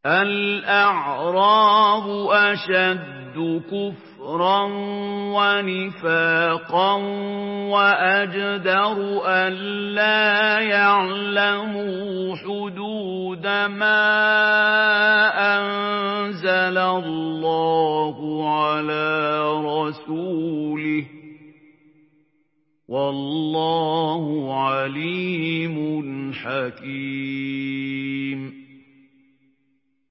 الْأَعْرَابُ أَشَدُّ كُفْرًا وَنِفَاقًا وَأَجْدَرُ أَلَّا يَعْلَمُوا حُدُودَ مَا أَنزَلَ اللَّهُ عَلَىٰ رَسُولِهِ ۗ وَاللَّهُ عَلِيمٌ حَكِيمٌ.